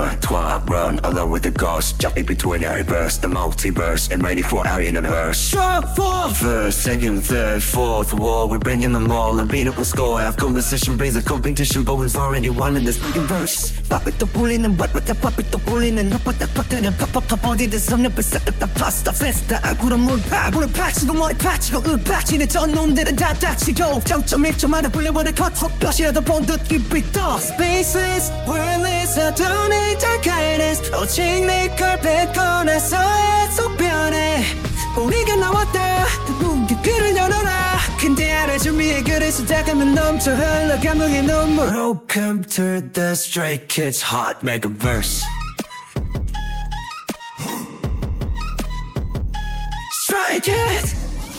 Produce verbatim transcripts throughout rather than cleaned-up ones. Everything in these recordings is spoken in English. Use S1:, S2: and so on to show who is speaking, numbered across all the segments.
S1: intertwine, run along with the ghost, jumping between every verse, the multiverse, and ready for our universe. Strong fourth verse, second, third, fourth wall, we're bringing them all, a beatable score. Our conversation brings a competition, but we've already won in this fucking verse. 밥부터 불리는 밥부터 밥부터 불리는 넛부터 퍼뜨는 팝팝팝 어디든 없는 뱃살부터 파스타 페스타 아구로 물파 물을 파치고 머리 파치고 을 파치는 전 놈들은 다 다치고 점점 일 점 하나 불려버려 컷 헛볕이라도 본듯 깊이 떠 Spaceless, wordless, I don't need the guidance 오직 내걸 뱉고나서 계속 변해 우리가 나왔다 누군가 귀를 열어라 근데 알아준 위에 그래서 다가면 넘쳐 흘러 감동의 눈물 Welcome to the Stray Kids Hot Mega Verse Stray Kids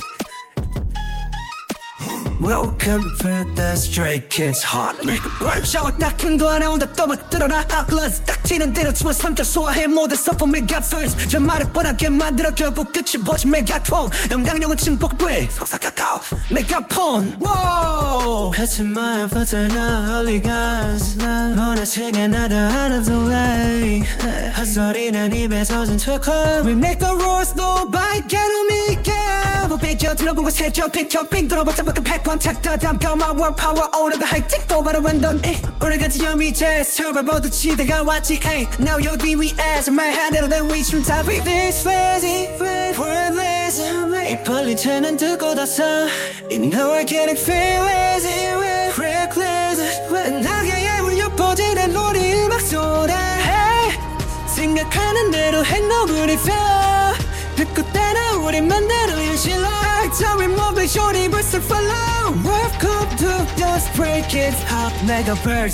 S1: Welcome to the Stray Kids Hot Mega Verse 샤워 딱힘도 안 나온다 또막 들어라 Outlast 딱 튀는 대로 춤을 삼켜 소화해 모든 서퍼 Mega Verse 저 말을 뻔하게 만들어 결국 끝이 보지 메가톤 영향력은 증폭돼 속삭였다 메가폰 Wow 하지마 버텨나 Holy Ghost 난 원하시게 나도 out of the way 헛소리는 입에 젖은 척하 We make the rules nobody can make it 뭐 뺏겨 들어본 거 세죠 핑켜 핑 들어봤자 밖에 패권 착다 담겨 my world power all of the high tick 또 바로 완전 우리 같이 여미 jazz survival 시대가 왔지 hey now 여기 위에서 말하대로 된 위춤 다 We this lazy worthless 이 빨리 채는 듣고 다서 You know I can't feel lazy reckless 나게 울려 퍼지는 우리 음악 소리 hey 생각하는 대로 해 너구리 feel 듣고 따라 우리 만나러 현실로 Tell me more big shorty burst and follow Welcome to the Stray Kids Hot Mega Verse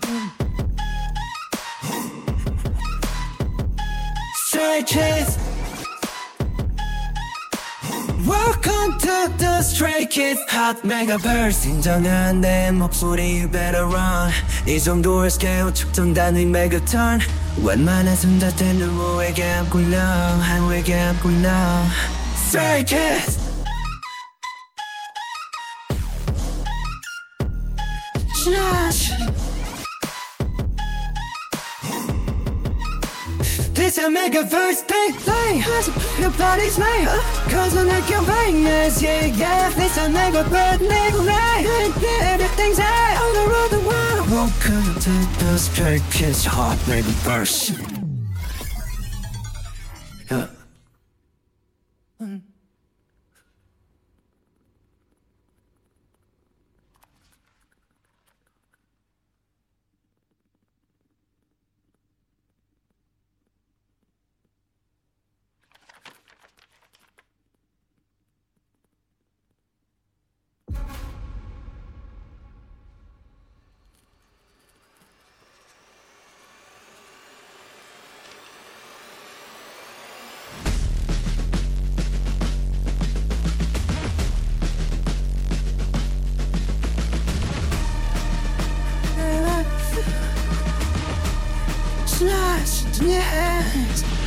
S1: Stray Kids Welcome to the Stray Kids Hot Mega Verse 인정한 내 목소리 you better run 이 정도의 스케일 측정단의 메가톤 웬만한 순자들은 무에게 안 굴려 한국에게 안 굴려 Stray Kids This a mega verse thing like your body's made Cause I like your veins yeah yeah This a mega verse thing like everything's high all around the world Welcome to the Stray Kids Hot Mega Verse yeah. mm. Yes.